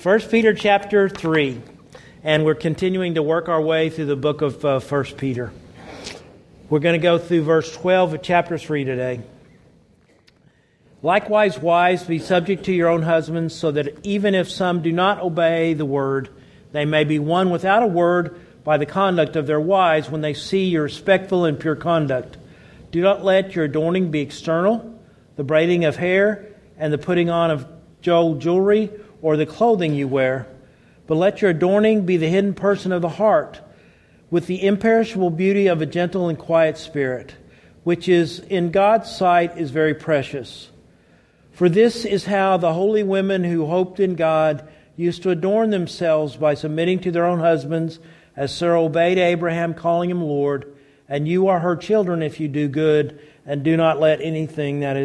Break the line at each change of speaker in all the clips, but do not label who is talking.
1 Peter chapter 3, and we're continuing to work our way through the book of 1 Peter. We're going to go through verse 12 of chapter 3 today. Likewise, wives, be subject to your own husbands, so that even if some do not obey the word, they may be won without a word by the conduct of their wives when they see your respectful and pure conduct. Do not let your adorning be external, the braiding of hair, and the putting on of jewelry, or the clothing you wear, but let your adorning be the hidden person of the heart, with the imperishable beauty of a gentle and quiet spirit, which is in God's sight is very precious. For this is how the holy women who hoped in God used to adorn themselves by submitting to their own husbands, as Sarah obeyed Abraham, calling him Lord, and you are her children if you do good, and do not fear anything that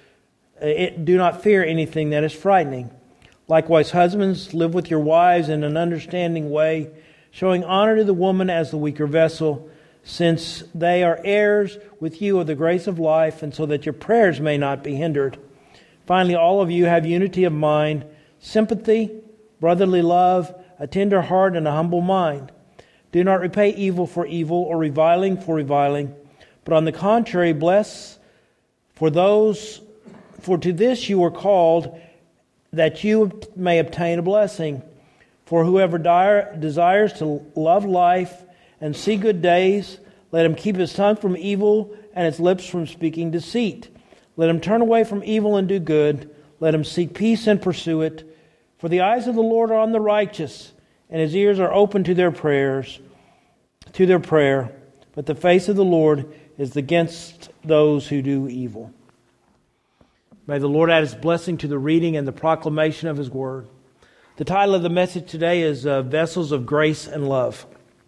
is frightening. Likewise, husbands, live with your wives in an understanding way, showing honor to the woman as the weaker vessel, since they are heirs with you of the grace of life, and so that your prayers may not be hindered. Finally, all of you have unity of mind, sympathy, brotherly love, a tender heart, and a humble mind. Do not repay evil for evil or reviling for reviling, but on the contrary, bless for to this you were called, that you may obtain a blessing. For whoever desires to love life and see good days, let him keep his tongue from evil and his lips from speaking deceit. Let him turn away from evil and do good. Let him seek peace and pursue it. For the eyes of the Lord are on the righteous, and his ears are open to their prayer. But the face of the Lord is against those who do evil. May the Lord add His blessing to the reading and the proclamation of His Word. The title of the message today is Vessels of Grace and Love.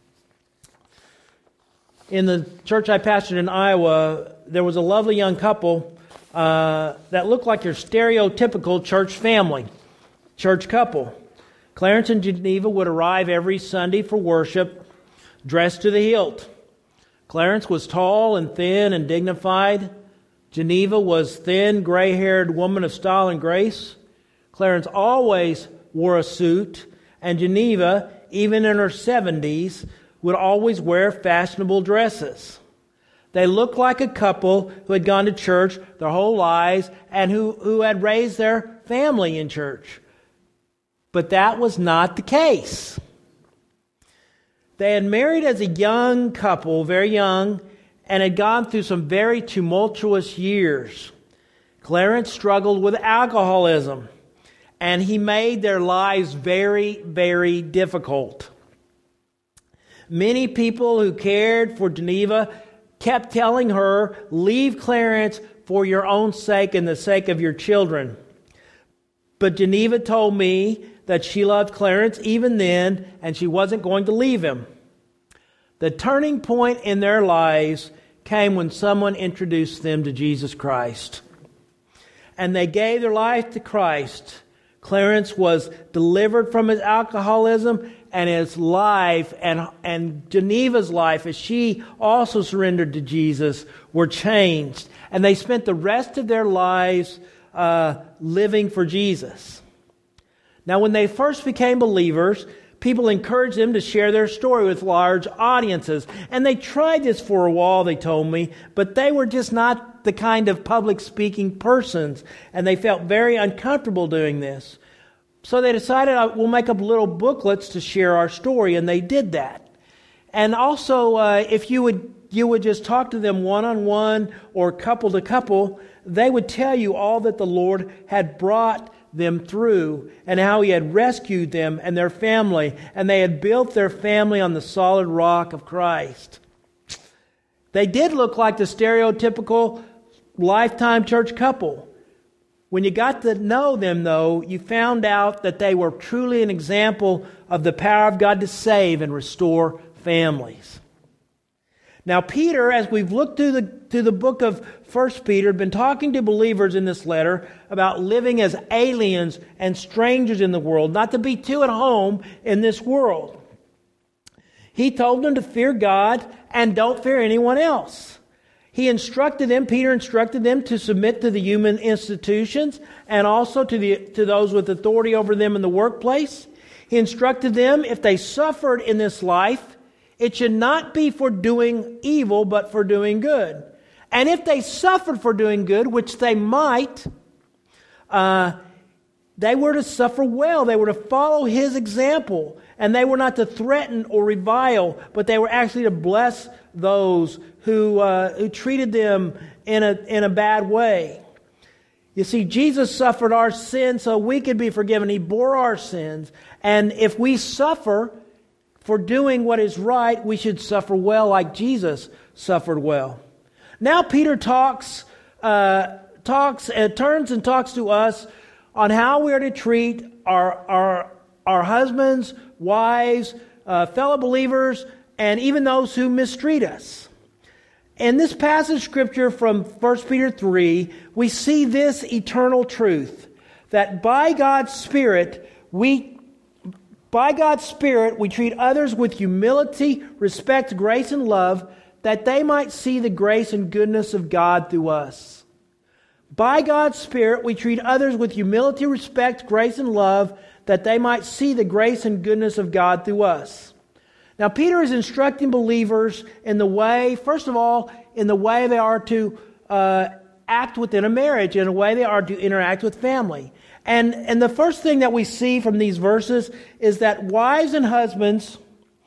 In the church I pastored in Iowa, there was a lovely young couple that looked like your stereotypical church family, church couple. Clarence and Geneva would arrive every Sunday for worship, dressed to the hilt. Clarence was tall and thin and dignified. Geneva was thin, gray-haired woman of style and grace. Clarence always wore a suit, and Geneva, even in her 70s, would always wear fashionable dresses. They looked like a couple who had gone to church their whole lives and who had raised their family in church. But that was not the case. They had married as a young couple, very young, and had gone through some very tumultuous years. Clarence struggled with alcoholism, and he made their lives very, very difficult. Many people who cared for Geneva kept telling her, leave Clarence for your own sake and the sake of your children. But Geneva told me that she loved Clarence even then, and she wasn't going to leave him. The turning point in their lives came when someone introduced them to Jesus Christ. And they gave their life to Christ. Clarence was delivered from his alcoholism, and his life and Geneva's life, as she also surrendered to Jesus, were changed. And they spent the rest of their lives living for Jesus. Now, when they first became believers, people encouraged them to share their story with large audiences. And they tried this for a while, they told me, but they were just not the kind of public speaking persons, and they felt very uncomfortable doing this. So they decided, we'll make up little booklets to share our story, and they did that. And also, if you would just talk to them one-on-one or couple to couple, they would tell you all that the Lord had brought them through and how He had rescued them and their family, and they had built their family on the solid rock of Christ. They did look like the stereotypical lifetime church couple. When you got to know them, though, you found out that they were truly an example of the power of God to save and restore families. Now, Peter, as we've looked through the book of 1 Peter, been talking to believers in this letter about living as aliens and strangers in the world, not to be too at home in this world. He told them to fear God and don't fear anyone else. Peter instructed them to submit to the human institutions and also to those with authority over them in the workplace. He instructed them, if they suffered in this life, it should not be for doing evil, but for doing good. And if they suffered for doing good, which they might, they were to suffer well. They were to follow His example. And they were not to threaten or revile, but they were actually to bless those who treated them in a bad way. You see, Jesus suffered our sins so we could be forgiven. He bore our sins. And if we suffer for doing what is right, we should suffer well like Jesus suffered well. Now Peter turns and talks to us on how we are to treat our husbands, wives, fellow believers, and even those who mistreat us. In this passage of Scripture from 1 Peter 3, we see this eternal truth, that by God's Spirit we treat others with humility, respect, grace, and love, that they might see the grace and goodness of God through us. By God's Spirit, we treat others with humility, respect, grace, and love, that they might see the grace and goodness of God through us. Now, Peter is instructing believers in the way, first of all, in the way they are to act within a marriage, in a way they are to interact with family. And the first thing that we see from these verses is that wives and husbands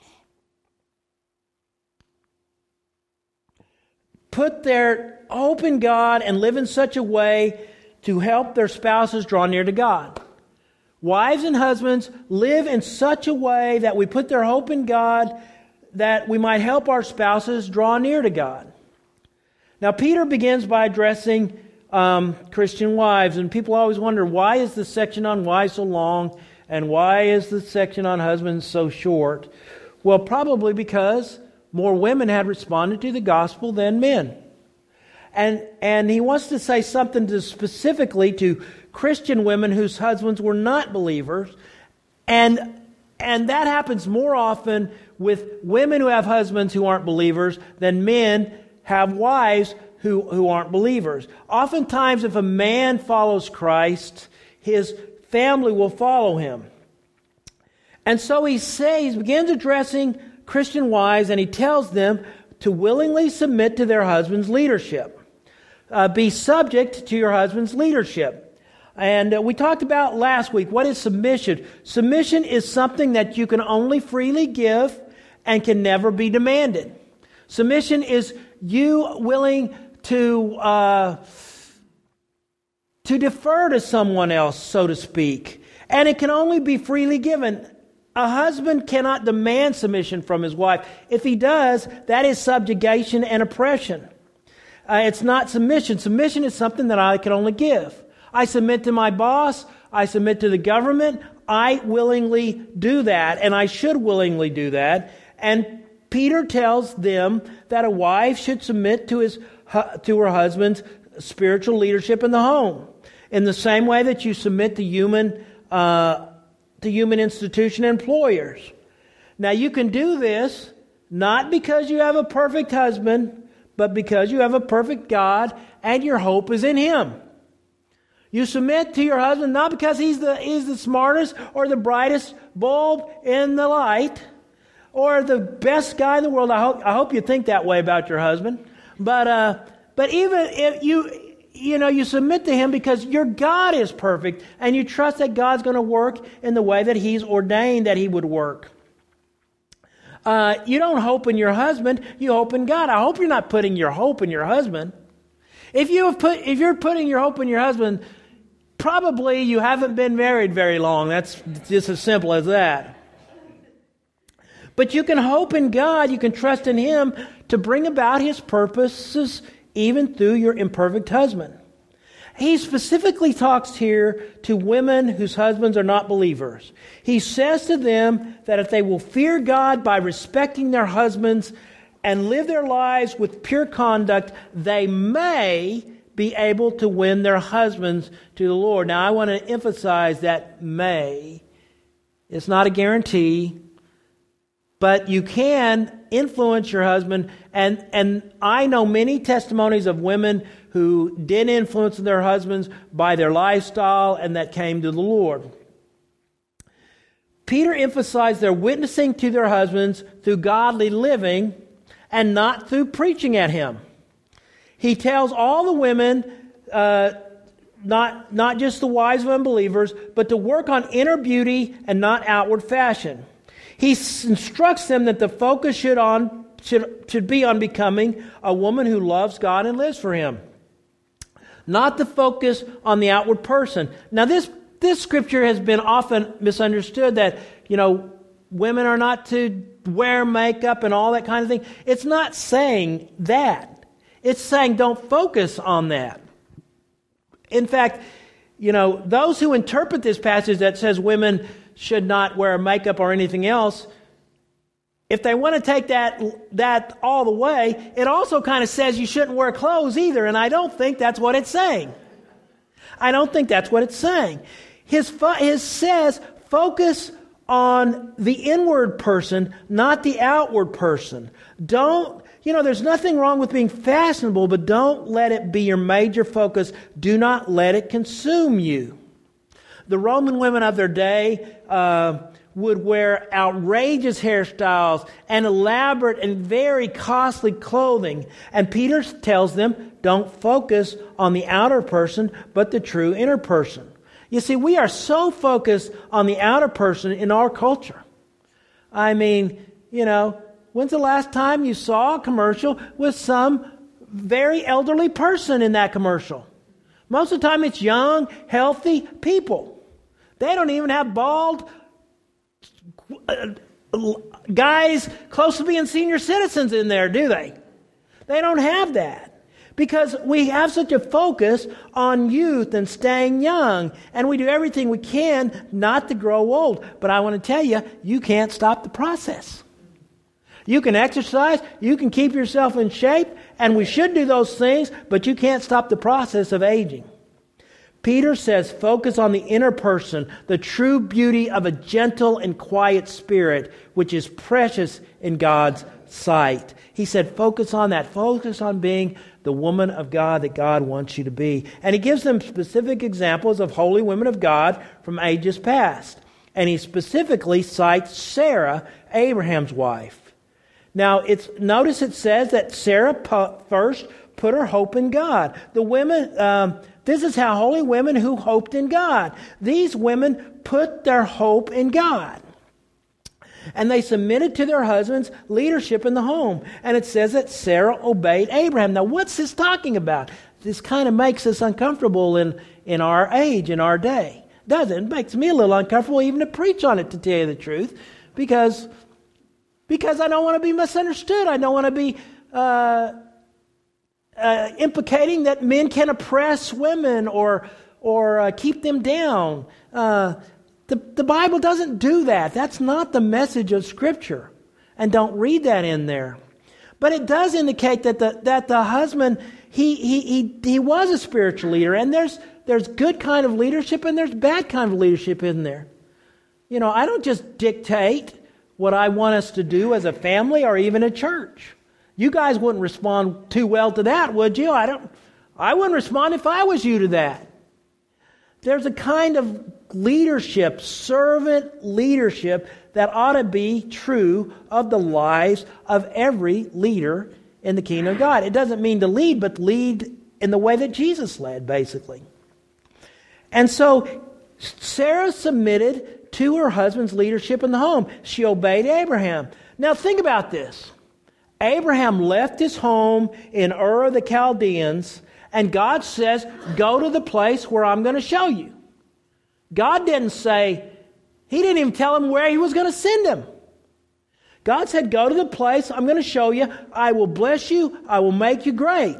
put their hope in God and live in such a way to help their spouses draw near to God. Wives and husbands live in such a way that we put their hope in God that we might help our spouses draw near to God. Now, Peter begins by addressing Christian wives, and people always wonder, why is the section on wives so long, and why is the section on husbands so short? Well, probably because more women had responded to the gospel than men. And he wants to say something specifically to Christian women whose husbands were not believers. And that happens more often with women who have husbands who aren't believers than men have wives who aren't believers. Oftentimes, if a man follows Christ, his family will follow him. And so he begins addressing Christian wives, and he tells them to willingly submit to their husband's leadership. Be subject to your husband's leadership. And we talked about last week, what is submission? Submission is something that you can only freely give and can never be demanded. Submission is you willing to defer to someone else, so to speak. And it can only be freely given. A husband cannot demand submission from his wife. If he does, that is subjugation and oppression. It's not submission. Submission is something that I can only give. I submit to my boss. I submit to the government. I willingly do that, and I should willingly do that. And Peter tells them that a wife should submit to her husband's spiritual leadership in the home, in the same way that you submit to human institution employers. Now, you can do this not because you have a perfect husband, but because you have a perfect God and your hope is in Him. You submit to your husband not because he's the smartest or the brightest bulb in the light or the best guy in the world. I hope you think that way about your husband. But even if you submit to him because your God is perfect and you trust that God's going to work in the way that He's ordained that He would work. You don't hope in your husband, you hope in God. I hope you're not putting your hope in your husband. If you're putting your hope in your husband, probably you haven't been married very long. That's just as simple as that. But you can hope in God, you can trust in Him to bring about His purposes even through your imperfect husband. He specifically talks here to women whose husbands are not believers. He says to them that if they will fear God by respecting their husbands and live their lives with pure conduct, they may be able to win their husbands to the Lord. Now, I want to emphasize that may. It's not a guarantee. But you can influence your husband. And I know many testimonies of women who did influence their husbands by their lifestyle and that came to the Lord. Peter emphasized their witnessing to their husbands through godly living and not through preaching at him. He tells all the women, not just the wives of unbelievers, but to work on inner beauty and not outward fashion. He instructs them that the focus should be on becoming a woman who loves God and lives for Him, not the focus on the outward person. Now, this scripture has been often misunderstood that, women are not to wear makeup and all that kind of thing. It's not saying that. It's saying don't focus on that. In fact, those who interpret this passage that says women should not wear makeup or anything else, if they want to take that all the way, it also kind of says you shouldn't wear clothes either, and I don't think that's what it's saying. I don't think that's what it's saying. His says focus on the inward person, not the outward person. There's nothing wrong with being fashionable, but don't let it be your major focus. Do not let it consume you. The Roman women of their day would wear outrageous hairstyles and elaborate and very costly clothing. And Peter tells them, don't focus on the outer person, but the true inner person. You see, we are so focused on the outer person in our culture. I mean, when's the last time you saw a commercial with some very elderly person in that commercial? Most of the time it's young, healthy people. They don't even have bald guys close to being senior citizens in there, do they? They don't have that. Because we have such a focus on youth and staying young. And we do everything we can not to grow old. But I want to tell you, you can't stop the process. You can exercise, you can keep yourself in shape, and we should do those things, but you can't stop the process of aging. Peter says, focus on the inner person, the true beauty of a gentle and quiet spirit, which is precious in God's sight. He said, focus on that. Focus on being the woman of God that God wants you to be. And he gives them specific examples of holy women of God from ages past. And he specifically cites Sarah, Abraham's wife. Now, notice it says that Sarah first put her hope in God. The women, this is how holy women who hoped in God. These women put their hope in God. And they submitted to their husbands' leadership in the home. And it says that Sarah obeyed Abraham. Now, what's this talking about? This kind of makes us uncomfortable in our age, in our day. Doesn't it? It makes me a little uncomfortable even to preach on it, to tell you the truth. Because I don't want to be misunderstood. I don't want to be implicating that men can oppress women or keep them down. The Bible doesn't do that. That's not the message of Scripture. And don't read that in there. But it does indicate that the husband, he was a spiritual leader. And there's good kind of leadership and there's bad kind of leadership in there. I don't just dictate what I want us to do as a family or even a church. You guys wouldn't respond too well to that, would you? I wouldn't respond if I was you to that. There's a kind of leadership, servant leadership, that ought to be true of the lives of every leader in the kingdom of God. It doesn't mean to lead, but lead in the way that Jesus led, basically. And so Sarah submitted to her husband's leadership in the home. She obeyed Abraham. Now think about this. Abraham left his home in Ur of the Chaldeans, and God says, go to the place where I'm going to show you. God didn't say, He didn't even tell him where He was going to send him. God said, go to the place I'm going to show you. I will bless you. I will make you great.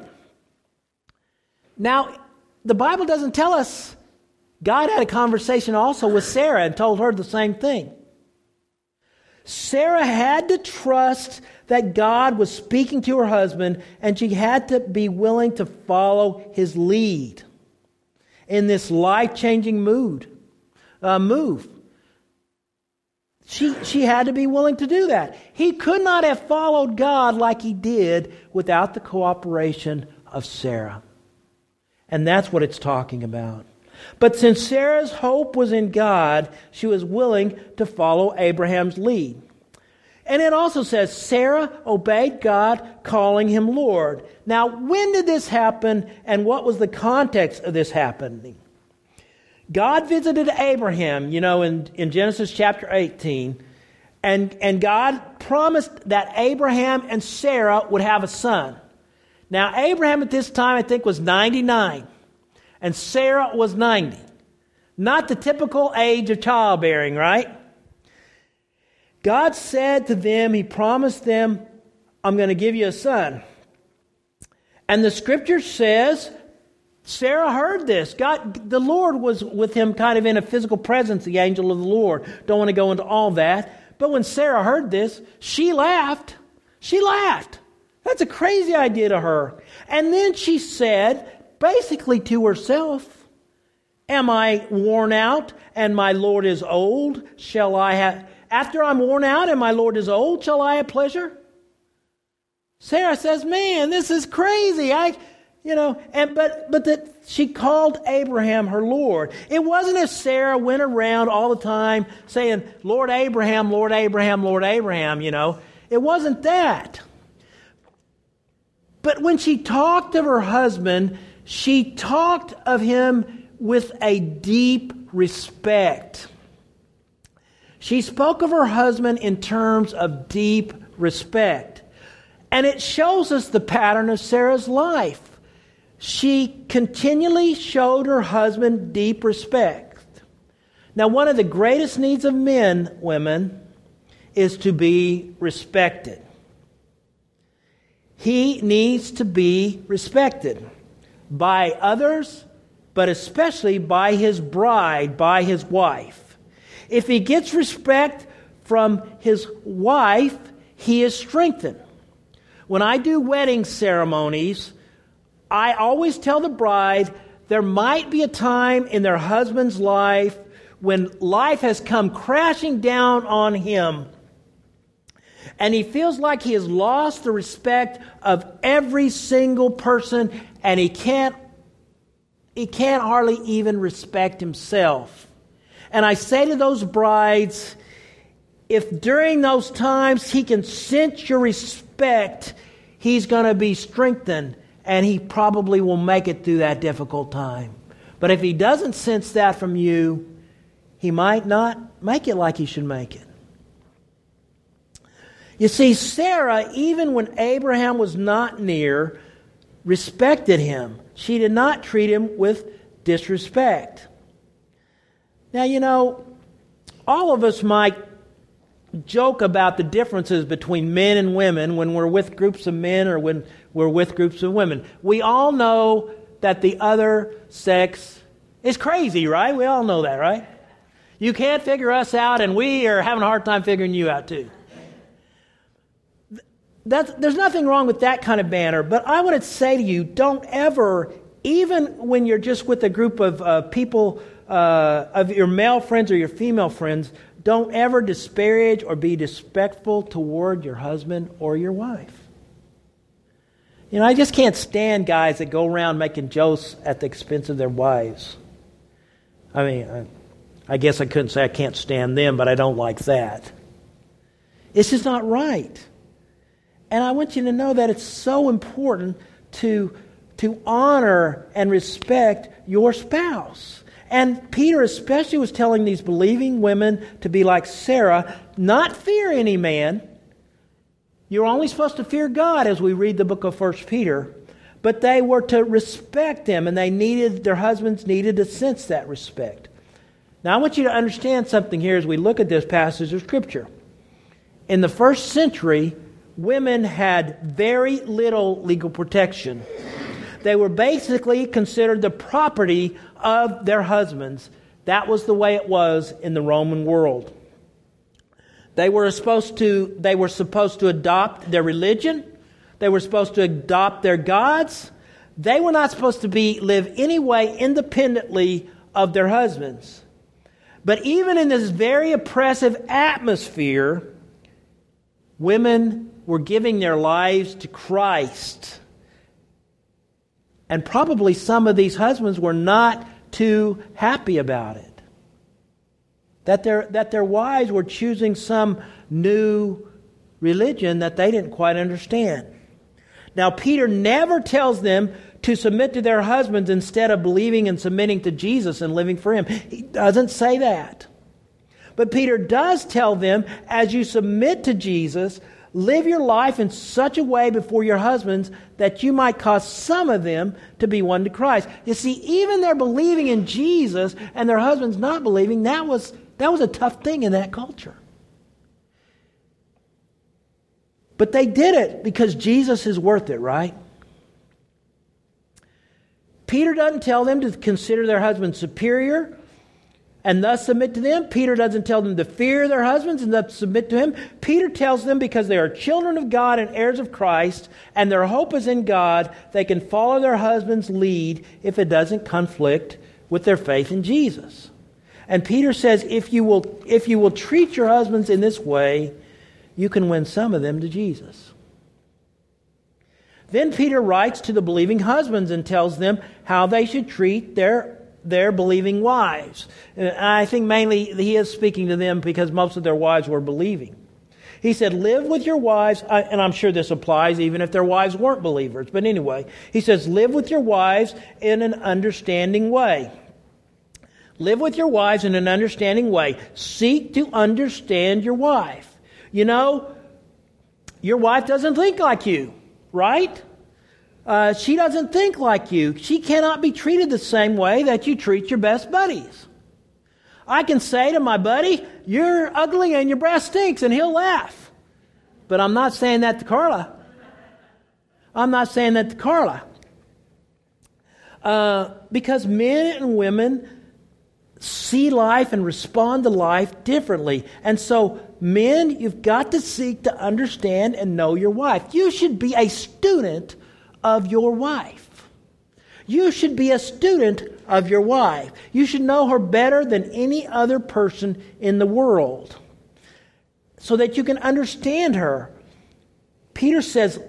Now, the Bible doesn't tell us God had a conversation also with Sarah and told her the same thing. Sarah had to trust that God was speaking to her husband, and she had to be willing to follow His lead in this life-changing move. She had to be willing to do that. He could not have followed God like he did without the cooperation of Sarah. And that's what it's talking about. But since Sarah's hope was in God, she was willing to follow Abraham's lead. And it also says Sarah obeyed God, calling him Lord. Now, when did this happen, and what was the context of this happening? God visited Abraham, in Genesis chapter 18, and God promised that Abraham and Sarah would have a son. Now, Abraham at this time, I think, was 99, and Sarah was 90. Not the typical age of childbearing, right? God said to them, he promised them, I'm going to give you a son. And the scripture says, Sarah heard this. God, the Lord was with him kind of in a physical presence, the angel of the Lord. Don't want to go into all that. But when Sarah heard this, she laughed. She laughed. That's a crazy idea to her. And then she said, basically to herself, am I worn out and my Lord is old? After I'm worn out and my Lord is old, shall I have pleasure? Sarah says, man, this is crazy. But she called Abraham her Lord. It wasn't as Sarah went around all the time saying, Lord Abraham, Lord Abraham, Lord Abraham, It wasn't that. But when she talked of her husband, she talked of him with a deep respect. She spoke of her husband in terms of deep respect. And it shows us the pattern of Sarah's life. She continually showed her husband deep respect. Now, one of the greatest needs of men, women, is to be respected. He needs to be respected by others, but especially by his bride, by his wife. If he gets respect from his wife, he is strengthened. When I do wedding ceremonies, I always tell the bride there might be a time in their husband's life when life has come crashing down on him and he feels like he has lost the respect of every single person and he can't hardly even respect himself. And I say to those brides, if during those times he can sense your respect, he's going to be strengthened. And he probably will make it through that difficult time. But if he doesn't sense that from you, he might not make it like he should make it. You see, Sarah, even when Abraham was not near, respected him. She did not treat him with disrespect. Now, all of us might joke about the differences between men and women when we're with groups of men or when we're with groups of women. We all know that the other sex is crazy, right? We all know that, right? You can't figure us out, and we are having a hard time figuring you out too. There's nothing wrong with that kind of banter, but I want to say to you, don't ever, even when you're just with a group of people, of your male friends or your female friends, don't ever disparage or be disrespectful toward your husband or your wife. I just can't stand guys that go around making jokes at the expense of their wives. I guess I couldn't say I can't stand them, but I don't like that. It's just not right. And I want you to know that it's so important to honor and respect your spouse. And Peter especially was telling these believing women to be like Sarah, not fear any man. You're only supposed to fear God as we read the book of 1 Peter. But they were to respect him, and their husbands needed to sense that respect. Now I want you to understand something here as we look at this passage of Scripture. In the first century, women had very little legal protection. They were basically considered the property of their husbands. That was the way it was in the Roman world. They were supposed to adopt their religion. They were supposed to adopt their gods. They were not supposed to live any way independently of their husbands. But even in this very oppressive atmosphere, women were giving their lives to Christ. And probably some of these husbands were not too happy about it. That their wives were choosing some new religion that they didn't quite understand. Now, Peter never tells them to submit to their husbands instead of believing and submitting to Jesus and living for Him. He doesn't say that. But Peter does tell them, as you submit to Jesus, live your life in such a way before your husbands that you might cause some of them to be won to Christ. You see, even their believing in Jesus and their husbands not believing, that was a tough thing in that culture. But they did it because Jesus is worth it, right? Peter doesn't tell them to consider their husbands superior and thus submit to them. Peter doesn't tell them to fear their husbands and thus submit to Him. Peter tells them because they are children of God and heirs of Christ, and their hope is in God, they can follow their husband's lead if it doesn't conflict with their faith in Jesus. And Peter says, if you will treat your husbands in this way, you can win some of them to Jesus. Then Peter writes to the believing husbands and tells them how they should treat their believing wives. And I think mainly he is speaking to them because most of their wives were believing. He said, live with your wives, and I'm sure this applies even if their wives weren't believers. But anyway, he says, live with your wives in an understanding way. Live with your wives in an understanding way. Seek to understand your wife. You know, your wife doesn't think like you, right? She doesn't think like you. She cannot be treated the same way that you treat your best buddies. I can say to my buddy, you're ugly and your breath stinks, and he'll laugh. But I'm not saying that to Carla. Because men and women see life and respond to life differently. And so, men, you've got to seek to understand and know your wife. You should be a student of your wife. You should be a student of your wife. You should know her better than any other person in the world so that you can understand her. Peter says,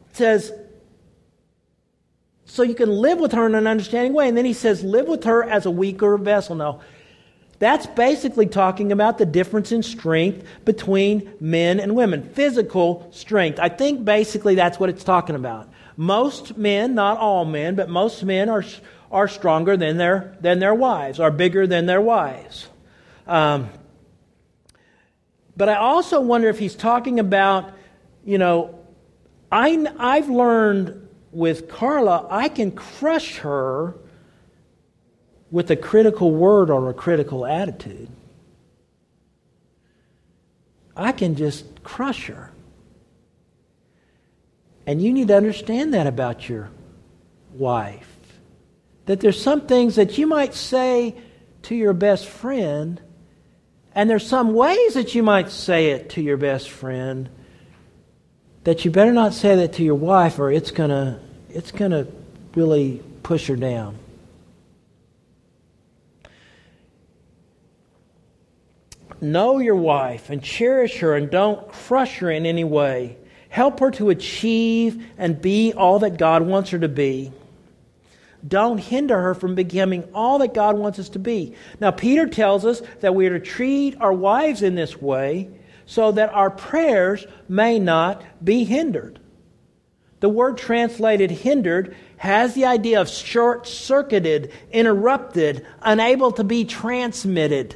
so you can live with her in an understanding way. And then he says, live with her as a weaker vessel. No, that's basically talking about the difference in strength between men and women. Physical strength. I think basically that's what it's talking about. Most men, not all men, but most men are stronger than their wives, are bigger than their wives. But I also wonder if he's talking about, I've learned with Carla, I can crush her with a critical word or a critical attitude. I can just crush her. And you need to understand that about your wife. That there's some things that you might say to your best friend, and there's some ways that you might say it to your best friend, that you better not say that to your wife, or it's gonna really push her down. Know your wife and cherish her and don't crush her in any way. Help her to achieve and be all that God wants her to be. Don't hinder her from becoming all that God wants us to be. Now, Peter tells us that we are to treat our wives in this way so that our prayers may not be hindered. The word translated hindered has the idea of short-circuited, interrupted, unable to be transmitted.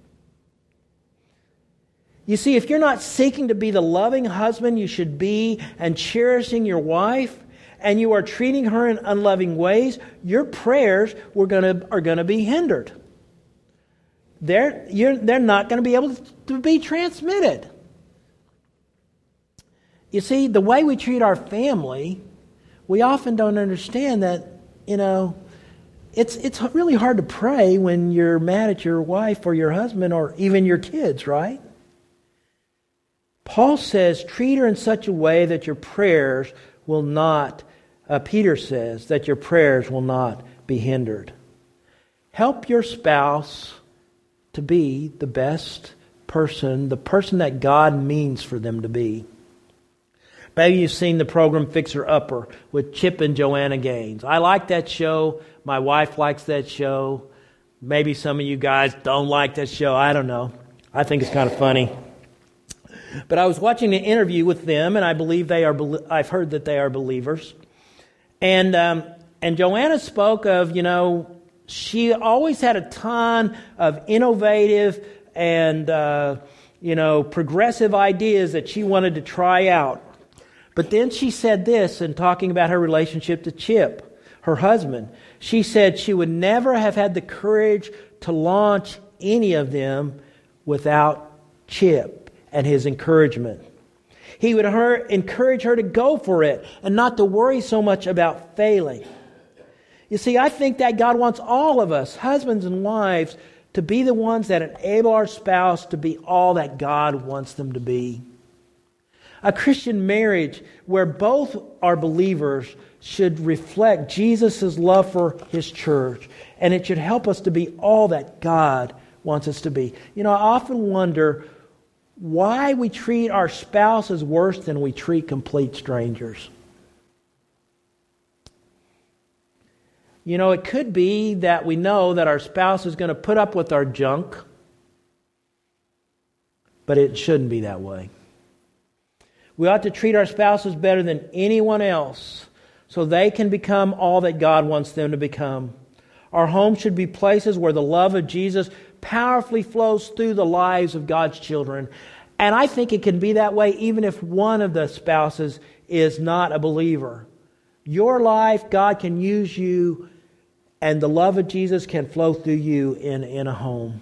You see, if you're not seeking to be the loving husband you should be and cherishing your wife, and you are treating her in unloving ways, your prayers are going to be hindered. They're not going to be able to be transmitted. You see, the way we treat our family, we often don't understand that, it's really hard to pray when you're mad at your wife or your husband or even your kids, right? Paul says, treat her in such a way that your prayers will not, Peter says, that your prayers will not be hindered. Help your spouse to be the best person, the person that God means for them to be. Maybe you've seen the program Fixer Upper with Chip and Joanna Gaines. I like that show. My wife likes that show. Maybe some of you guys don't like that show. I don't know. I think it's kind of funny. But I was watching an interview with them, and I believe I've heard that they are believers. And Joanna spoke of, she always had a ton of innovative and, progressive ideas that she wanted to try out. But then she said this in talking about her relationship to Chip, her husband. She said she would never have had the courage to launch any of them without Chip and his encouragement. He would encourage her to go for it and not to worry so much about failing. You see, I think that God wants all of us, husbands and wives, to be the ones that enable our spouse to be all that God wants them to be. A Christian marriage where both are believers should reflect Jesus' love for His church, and it should help us to be all that God wants us to be. I often wonder why we treat our spouses worse than we treat complete strangers. It could be that we know that our spouse is going to put up with our junk, but it shouldn't be that way. We ought to treat our spouses better than anyone else so they can become all that God wants them to become. Our home should be places where the love of Jesus powerfully flows through the lives of God's children. And I think it can be that way even if one of the spouses is not a believer. Your life, God can use you, and the love of Jesus can flow through you in a home.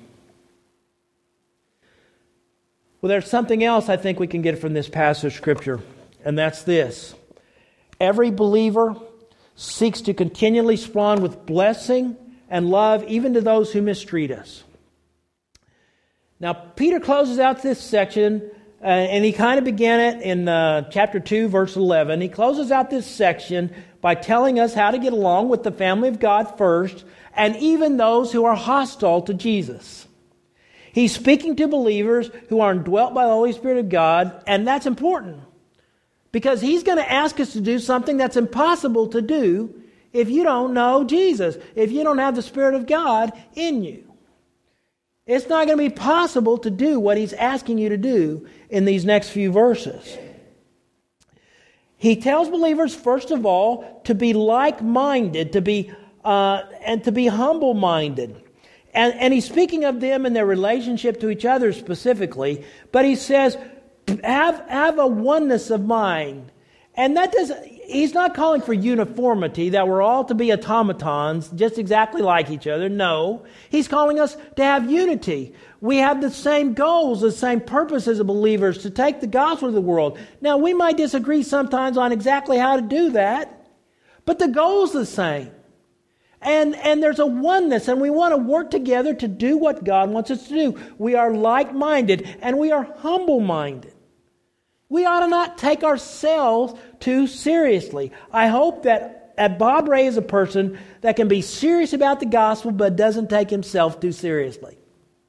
Well, there's something else I think we can get from this passage of Scripture, and that's this. Every believer seeks to continually respond with blessing and love even to those who mistreat us. Now, Peter closes out this section, and he kind of began it in chapter 2, verse 11. He closes out this section by telling us how to get along with the family of God first, and even those who are hostile to Jesus. He's speaking to believers who are indwelt by the Holy Spirit of God, and that's important. Because He's going to ask us to do something that's impossible to do if you don't know Jesus, if you don't have the Spirit of God in you. It's not going to be possible to do what He's asking you to do in these next few verses. He tells believers, first of all, to be like-minded, to be humble-minded. And He's speaking of them and their relationship to each other specifically, but He says, have a oneness of mind. And He's not calling for uniformity, that we're all to be automatons, just exactly like each other. No. He's calling us to have unity. We have the same goals, the same purpose as believers, to take the gospel to the world. Now, we might disagree sometimes on exactly how to do that, but the goal's the same. And there's a oneness, and we want to work together to do what God wants us to do. We are like-minded, and we are humble-minded. We ought to not take ourselves too seriously. I hope that Bob Ray is a person that can be serious about the gospel but doesn't take himself too seriously.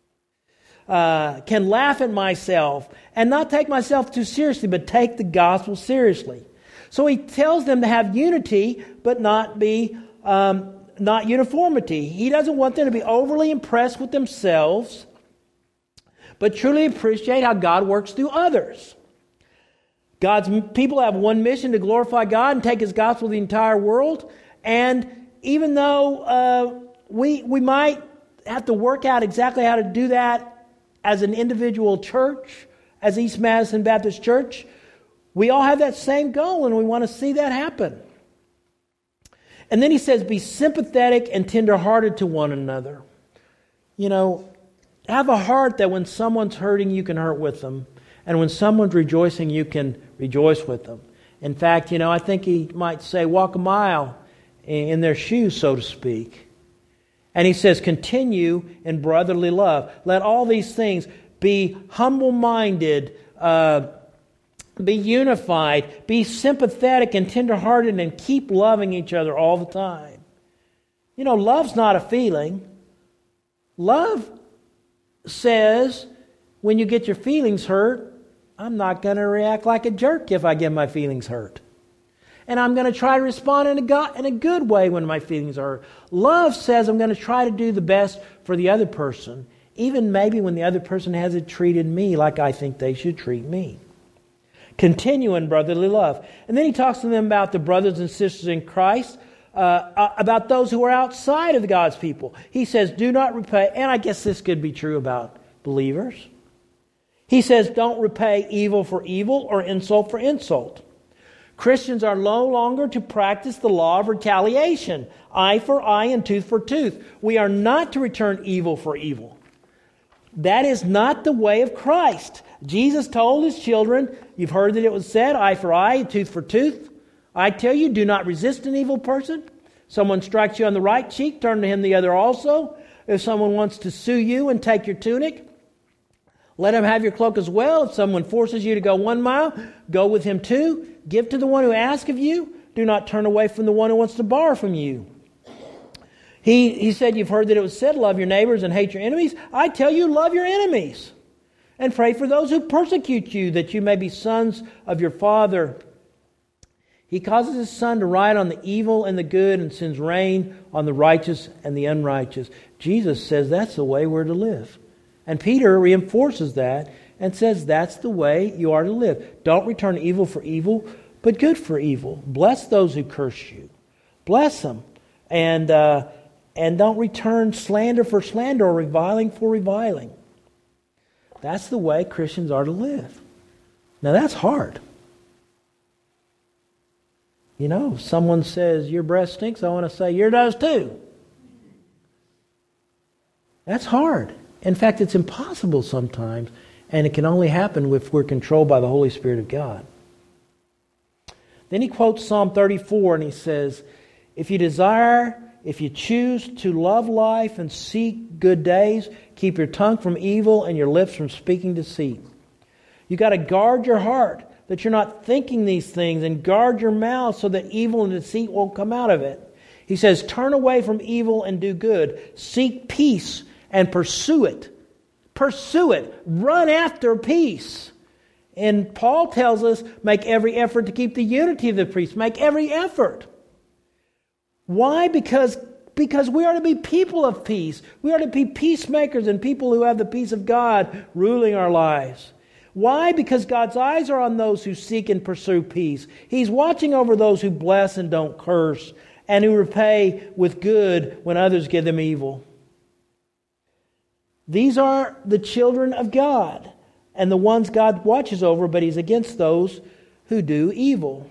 Can laugh at myself and not take myself too seriously but take the gospel seriously. So he tells them to have unity but not uniformity. He doesn't want them to be overly impressed with themselves but truly appreciate how God works through others. God's people have one mission to glorify God and take His gospel to the entire world. And even though we might have to work out exactly how to do that as an individual church, as East Madison Baptist Church, we all have that same goal and we want to see that happen. And then he says, be sympathetic and tenderhearted to one another. Have a heart that when someone's hurting, you can hurt with them. And when someone's rejoicing, you can rejoice with them. In fact, I think he might say, walk a mile in their shoes, so to speak. And he says, continue in brotherly love. Let all these things be humble-minded, be unified, be sympathetic and tenderhearted, and keep loving each other all the time. Love's not a feeling. Love says, when you get your feelings hurt, I'm not going to react like a jerk if I get my feelings hurt. And I'm going to try to respond in a good way when my feelings are hurt. Love says I'm going to try to do the best for the other person, even maybe when the other person hasn't treated me like I think they should treat me. Continue in brotherly love. And then he talks to them about the brothers and sisters in Christ, about those who are outside of God's people. He says, do not repay, and I guess this could be true about believers. He says, don't repay evil for evil or insult for insult. Christians are no longer to practice the law of retaliation, eye for eye and tooth for tooth. We are not to return evil for evil. That is not the way of Christ. Jesus told His children, you've heard that it was said, eye for eye, tooth for tooth. I tell you, do not resist an evil person. Someone strikes you on the right cheek, turn to him the other also. If someone wants to sue you and take your tunic, let him have your cloak as well. If someone forces you to go 1 mile, go with him 2. Give to the one who asks of you. Do not turn away from the one who wants to borrow from you. He said, you've heard that it was said, love your neighbors and hate your enemies. I tell you, love your enemies. And pray for those who persecute you, that you may be sons of your Father. He causes His sun to ride on the evil and the good and sends rain on the righteous and the unrighteous. Jesus says that's the way we're to live. And Peter reinforces that and says that's the way you are to live. Don't return evil for evil, but good for evil. Bless those who curse you. Bless them. And don't return slander for slander or reviling for reviling. That's the way Christians are to live. Now that's hard. You know, if someone says, your breath stinks, I want to say, yours does too. That's hard. In fact, it's impossible sometimes, and it can only happen if we're controlled by the Holy Spirit of God. Then he quotes Psalm 34, and he says, if you choose to love life and seek good days, keep your tongue from evil and your lips from speaking deceit. You got to guard your heart that you're not thinking these things, and guard your mouth so that evil and deceit won't come out of it. He says, turn away from evil and do good. Seek peace and pursue it. Pursue it. Run after peace. And Paul tells us, make every effort to keep the unity of the priest. Make every effort. Why? Because we are to be people of peace. We are to be peacemakers and people who have the peace of God ruling our lives. Why? Because God's eyes are on those who seek and pursue peace. He's watching over those who bless and don't curse, and who repay with good when others give them evil. These are the children of God, and the ones God watches over, but He's against those who do evil.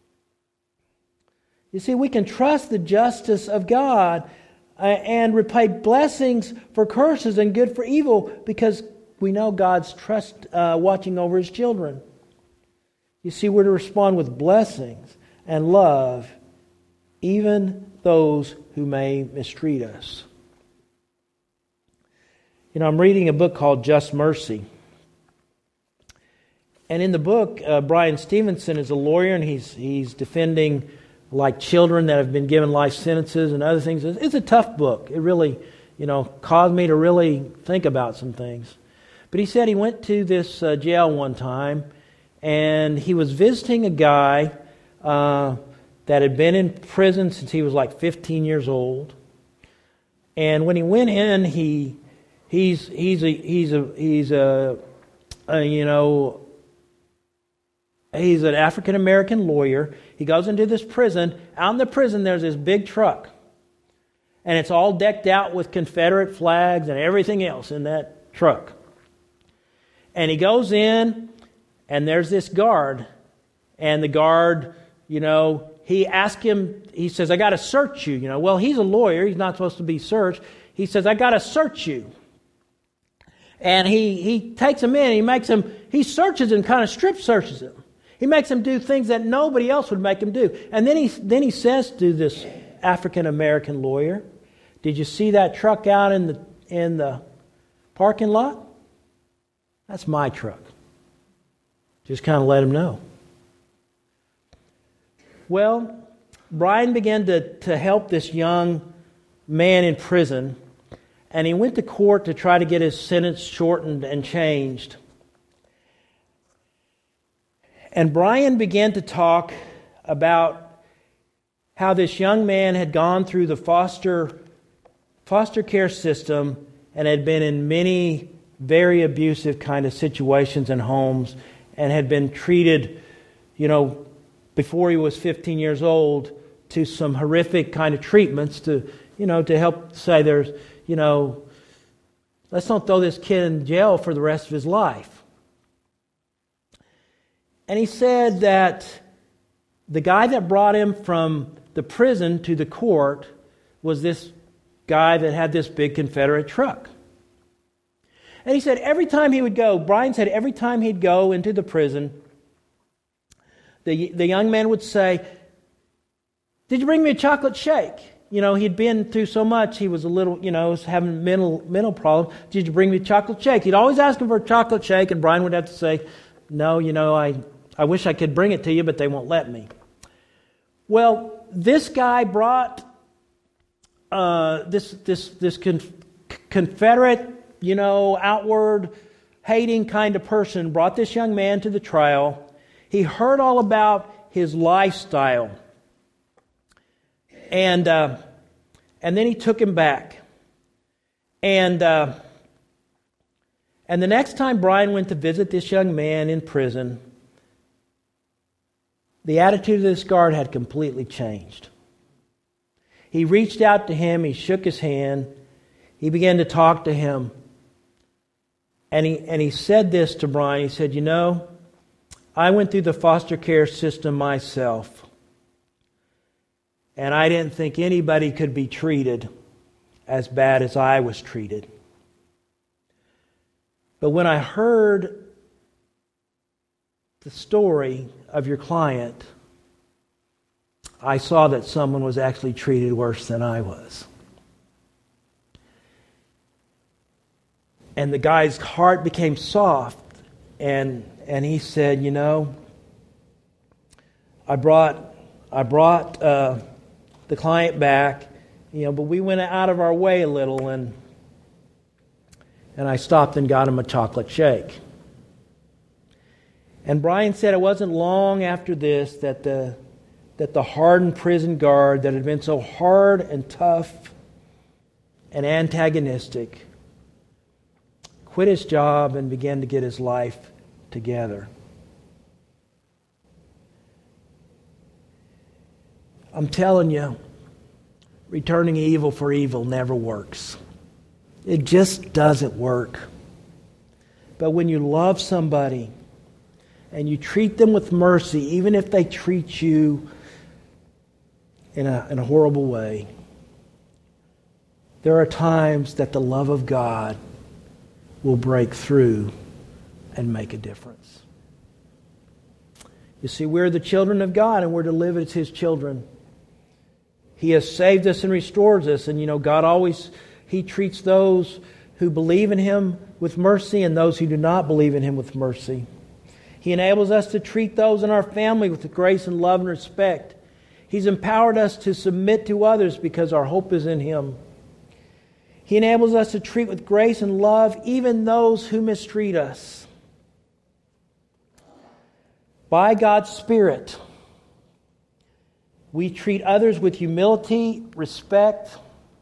You see, we can trust the justice of God and repay blessings for curses and good for evil because we know God's watching over His children. You see, we're to respond with blessings and love, even those who may mistreat us. You know, I'm reading a book called Just Mercy. And in the book, Brian Stevenson is a lawyer, and he's defending like children that have been given life sentences and other things. It's a tough book. It really, caused me to really think about some things. But he said he went to this jail one time, and he was visiting a guy that had been in prison since he was like 15 years old. And when he went in, he's an African American lawyer. He goes into this prison. Out in the prison, there's this big truck, and it's all decked out with Confederate flags and everything else in that truck. And he goes in, and there's this guard, and the guard, he asks him. He says, "I got to search you." Well, he's a lawyer. He's not supposed to be searched. He says, "I got to search you." And he takes him in. He searches him, kind of strip searches him. He makes him do things that nobody else would make him do. And then he says to this African American lawyer, "Did you see that truck out in the parking lot? That's my truck." Just kind of let him know. Well, Brian began to help this young man in prison. And he went to court to try to get his sentence shortened and changed. And Brian began to talk about how this young man had gone through the foster care system and had been in many very abusive kind of situations and homes and had been treated, before he was 15 years old to some horrific kind of treatments to help say there's, let's not throw this kid in jail for the rest of his life. And he said that the guy that brought him from the prison to the court was this guy that had this big Confederate truck. And he said every time he would go, Brian said every time he'd go into the prison, the young man would say, "Did you bring me a chocolate shake?" He'd been through so much, he was a little, was having mental problem. "Did you bring me a chocolate shake?" He'd always ask him for a chocolate shake, and Brian would have to say, "No, I wish I could bring it to you, but they won't let me." Well, this guy brought this Confederate, outward hating kind of person brought this young man to the trial. He heard all about his lifestyle, and then he took him back. And the next time Brian went to visit this young man in prison, the attitude of this guard had completely changed. He reached out to him, he shook his hand, he began to talk to him, and he said this to Brian. He said, I went through the foster care system myself, and I didn't think anybody could be treated as bad as I was treated. But when I heard the story of your client, I saw that someone was actually treated worse than I was. And the guy's heart became soft, and he said, I brought the client back, but we went out of our way a little, and I stopped and got him a chocolate shake. And Brian said it wasn't long after this that the hardened prison guard that had been so hard and tough and antagonistic quit his job and began to get his life together. I'm telling you, returning evil for evil never works. It just doesn't work. But when you love somebody and you treat them with mercy, even if they treat you in a horrible way, there are times that the love of God will break through and make a difference. You see, we're the children of God, and we're to live as His children. He has saved us and restores us, and God always, He treats those who believe in Him with mercy and those who do not believe in Him with mercy. He enables us to treat those in our family with grace and love and respect. He's empowered us to submit to others because our hope is in Him. He enables us to treat with grace and love even those who mistreat us. By God's Spirit, we treat others with humility, respect,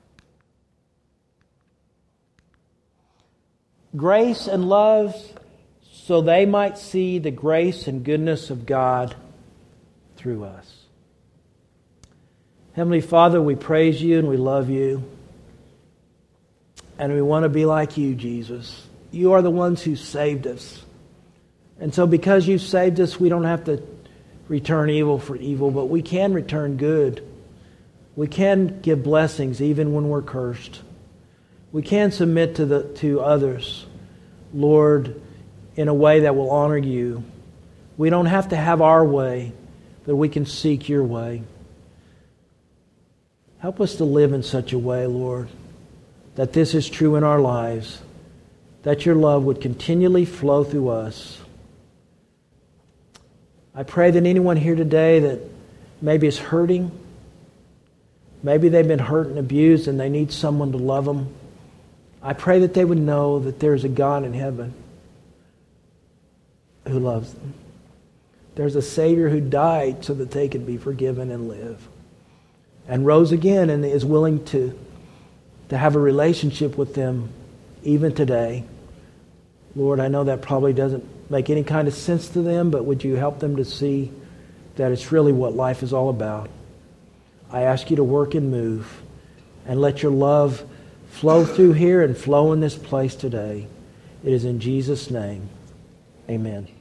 grace, and love, so they might see the grace and goodness of God through us. Heavenly Father, we praise You and we love You. And we want to be like You, Jesus. You are the ones who saved us. And so because You saved us, we don't have to return evil for evil, but we can return good. We can give blessings even when we're cursed. We can submit to others, Lord, in a way that will honor You. We don't have to have our way, but we can seek Your way. Help us to live in such a way, Lord, that this is true in our lives, that Your love would continually flow through us. I pray that anyone here today that maybe is hurting, maybe they've been hurt and abused and they need someone to love them, I pray that they would know that there's a God in heaven who loves them. There's a Savior who died so that they could be forgiven and live, and rose again and is willing to have a relationship with them even today. Lord, I know that probably doesn't make any kind of sense to them, but would you help them to see that it's really what life is all about? I ask you to work and move and let your love flow through here and flow in this place today. It is in Jesus' name. Amen.